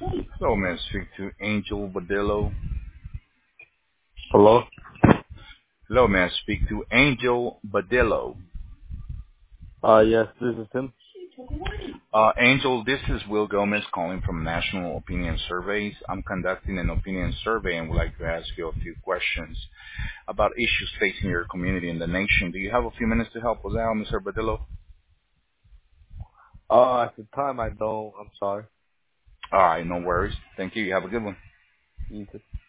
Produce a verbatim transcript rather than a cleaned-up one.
Hello, may I speak to Angel Badillo? Hello? Hello, may I speak to Angel Badillo? Uh, yes, this is him. Uh, Angel, this is Will Gomez calling from National Opinion Surveys. I'm conducting an opinion survey and would like to ask you a few questions about issues facing your community and the nation. Do you have a few minutes to help us out, mister Badillo? Uh, at the time I don't, I'm sorry. All right, no worries. Thank you. You have a good one. You too.